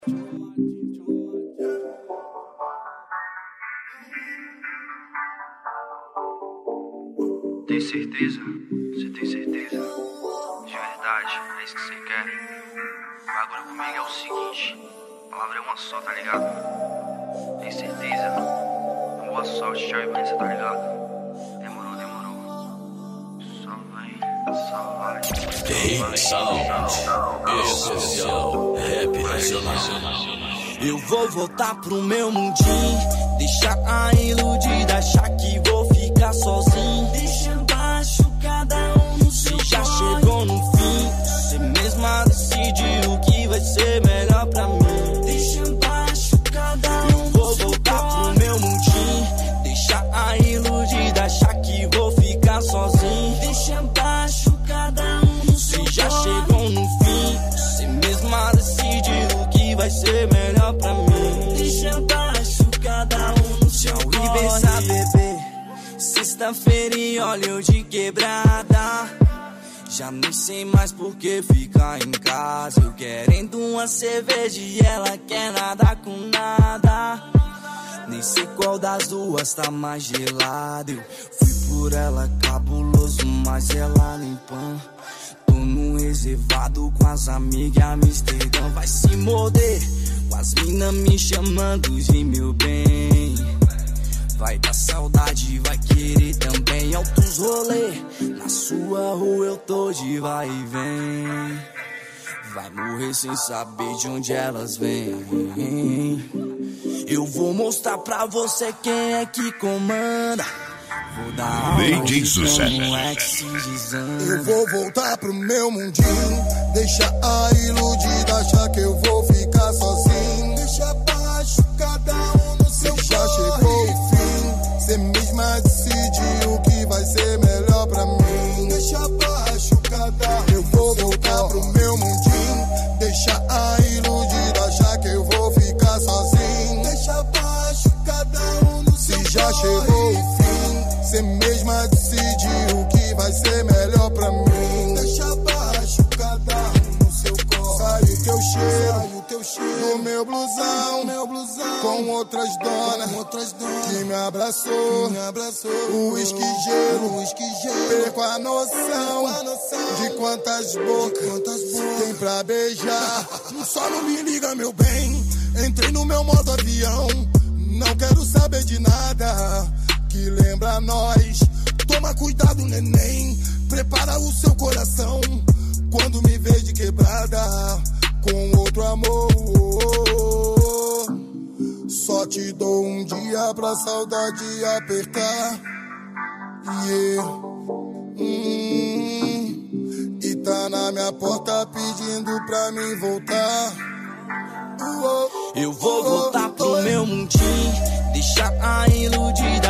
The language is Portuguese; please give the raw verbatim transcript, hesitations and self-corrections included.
Tem certeza? Você tem certeza? De verdade, é isso que você quer? O bagulho comigo é o seguinte: a palavra é uma só, tá ligado? Tem certeza? Boa sorte, tchau e bem, cê tá ligado? Demorou, demorou. Só vai, só vai. Rap Sound, especial, rap nacional. Eu vou voltar pro meu mundinho, deixar a iludida achar que vou ficar sozinho. Deixa embaixo cada um no seu corre. Já chegou no fim, você mesma decidiu o que vai ser melhor pra mim. Deixa embaixo cada um. Eu vou voltar pro meu mundinho, deixar a iludida achar que vou ficar sozinho. Deixa embaixo cada um no seu corre. Já chegou no fim, você mesma decidiu o que vai ser melhor pra mim. Deixa embaixo cada um no seu corre. E pensa, bebê, sexta-feira e olha eu de quebrada. Já nem sei mais por que ficar em casa. Eu querendo uma cerveja e ela quer nada com nada. Nem sei qual das duas tá mais gelada. Eu fui por ela cabuloso, mas ela nem pã. Tô num reservado com as amigas, Amsterdã vai se morder. Com as minas me chamando de meu bem. Vai dar saudade, vai querer também altos rolê. Na sua rua eu tô de vai e vem. Vai morrer sem saber de onde elas vêm. Eu vou mostrar pra você quem é que comanda. Vou dar D J Sucesso. Eu vou voltar pro meu mundinho, deixa a iludida achar que eu vou ficar sozinho. Deixa baixo cada um no seu corre. Já chegou o fim, cê mesma decidiu o que vai ser melhor pra mim. Deixa baixo cada um. Eu vou voltar pro meu mundinho, deixa a iludida achar que eu vou ficar sozinho. Deixa baixo cada um no seu corre. Se já chegou o fim, cê mesma decidiu o que vai ser melhor pra mim. Deixa baixo cada um no seu corre. Sai o teu cheiro, o teu cheiro do meu blusão, meu blusão. Com outras donas, com outras donas que me abraçou, me abraçou. O uísque gelo, o uísque gelo. Perco a noção, a noção de quantas bocas, quantas bocas tem pra beijar. Só não me liga, meu bem. Entrei no meu modo avião, não quero saber de nada que lembra nós. Toma cuidado, neném, prepara o seu coração quando me vê de quebrada com outro amor. Só te dou um dia pra saudade apertar. Yeah. Hum. E tá na minha porta pedindo pra mim voltar. Eu vou voltar pro meu mundinho, deixar a iludida